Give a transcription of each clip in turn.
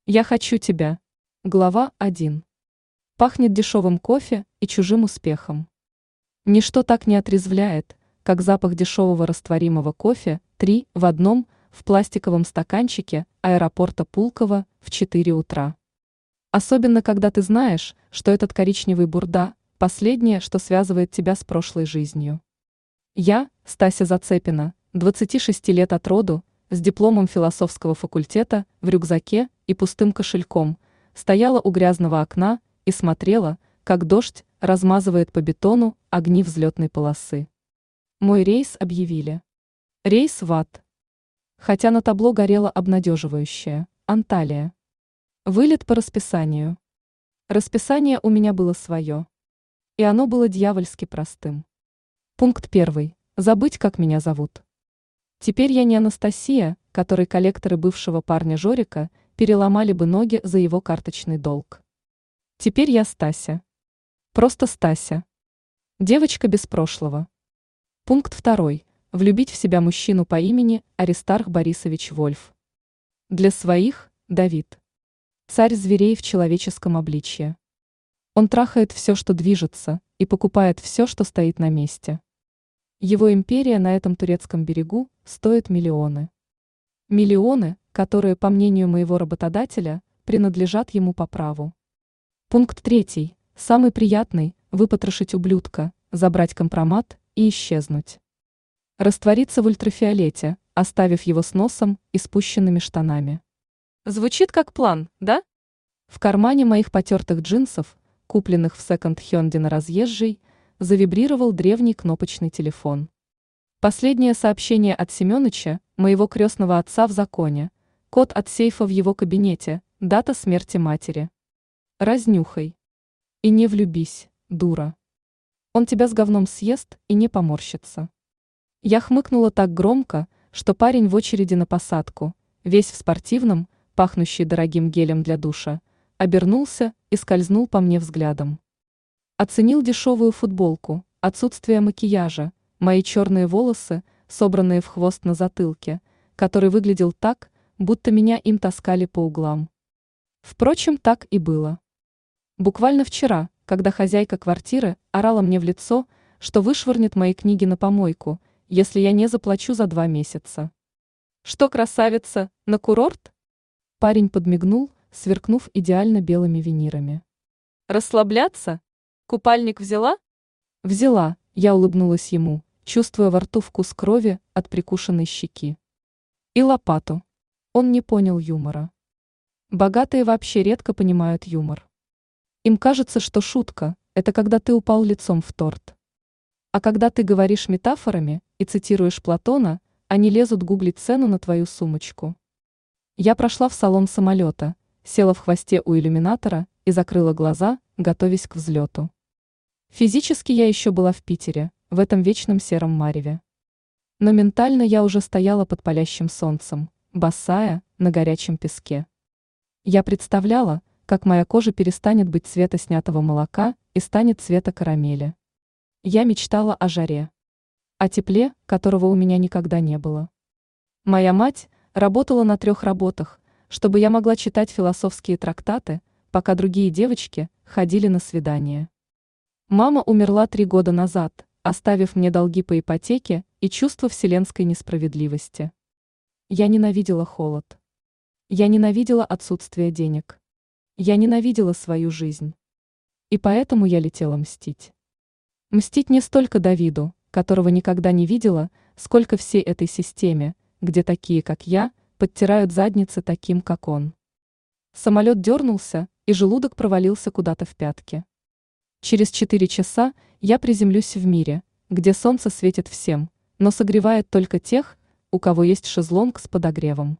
Я хочу тебя. Глава 1. Пахнет дешевым кофе и чужим успехом. Ничто так не отрезвляет, как запах дешевого растворимого кофе 3 в 1 в пластиковом стаканчике аэропорта Пулково в 4 утра. Особенно, когда ты знаешь, что этот коричневый бурда – последнее, что связывает тебя с прошлой жизнью. Я, Стася Зацепина, 26 лет от роду, с дипломом философского факультета в рюкзаке и пустым кошельком, стояла у грязного окна и смотрела, как дождь размазывает по бетону огни взлетной полосы. Мой рейс объявили. Рейс в ад. Хотя на табло горело обнадеживающее – Анталия. Вылет по расписанию. Расписание у меня было свое. И оно было дьявольски простым. Пункт 1. Забыть, как меня зовут. Теперь я не Анастасия, которой коллекторы бывшего парня Жорика переломали бы ноги за его карточный долг. Теперь я Стася. Просто Стася. Девочка без прошлого. Пункт 2. Влюбить в себя мужчину по имени Аристарх Борисович Вольф. Для своих – Давид. Царь зверей в человеческом обличье. Он трахает все, что движется, и покупает все, что стоит на месте. Его империя на этом турецком берегу стоит миллионы. Миллионы, которые, по мнению моего работодателя, принадлежат ему по праву. Пункт 3. Самый приятный – выпотрошить ублюдка, забрать компромат и исчезнуть. Раствориться в ультрафиолете, оставив его с носом и спущенными штанами. Звучит как план, да? В кармане моих потертых джинсов, купленных в секонд-хенде на разъезжей, завибрировал древний кнопочный телефон. Последнее сообщение от Семёныча, моего крестного отца в законе, код от сейфа в его кабинете, дата смерти матери. Разнюхай. И не влюбись, дура. Он тебя с говном съест и не поморщится. Я хмыкнула так громко, что парень в очереди на посадку, весь в спортивном, пахнущий дорогим гелем для душа, обернулся и скользнул по мне взглядом. Оценил дешевую футболку, отсутствие макияжа, мои черные волосы, собранные в хвост на затылке, который выглядел так, будто меня им таскали по углам. Впрочем, так и было. Буквально вчера, когда хозяйка квартиры орала мне в лицо, что вышвырнет мои книги на помойку, если я не заплачу за 2 месяца. Что, красавица, на курорт? Парень подмигнул, сверкнув идеально белыми винирами. Расслабляться? Купальник взяла? Взяла, я улыбнулась ему, чувствуя во рту вкус крови от прикушенной щеки. И лопату. Он не понял юмора. Богатые вообще редко понимают юмор. Им кажется, что шутка – это когда ты упал лицом в торт. А когда ты говоришь метафорами и цитируешь Платона, они лезут гуглить цену на твою сумочку. Я прошла в салон самолета, села в хвосте у иллюминатора и закрыла глаза, готовясь к взлету. Физически я еще была в Питере, в этом вечном сером мареве. Но ментально я уже стояла под палящим солнцем, босая, на горячем песке. Я представляла, как моя кожа перестанет быть цвета снятого молока и станет цвета карамели. Я мечтала о жаре. О тепле, которого у меня никогда не было. Моя мать работала на 3 работах, чтобы я могла читать философские трактаты, пока другие девочки ходили на свидания. Мама умерла 3 года назад, оставив мне долги по ипотеке и чувство вселенской несправедливости. Я ненавидела холод. Я ненавидела отсутствие денег. Я ненавидела свою жизнь. И поэтому я летела мстить. Мстить не столько Давиду, которого никогда не видела, сколько всей этой системе, где такие, как я, подтирают задницы таким, как он. Самолет дернулся, и желудок провалился куда-то в пятки. Через 4 часа я приземлюсь в мире, где солнце светит всем, но согревает только тех, у кого есть шезлонг с подогревом.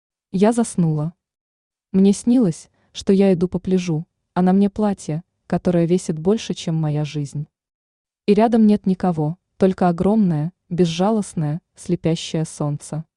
Я заснула. Мне снилось, что я иду по пляжу, а на мне платье, которое весит больше, чем моя жизнь. И рядом нет никого, только огромное, безжалостное, слепящее солнце.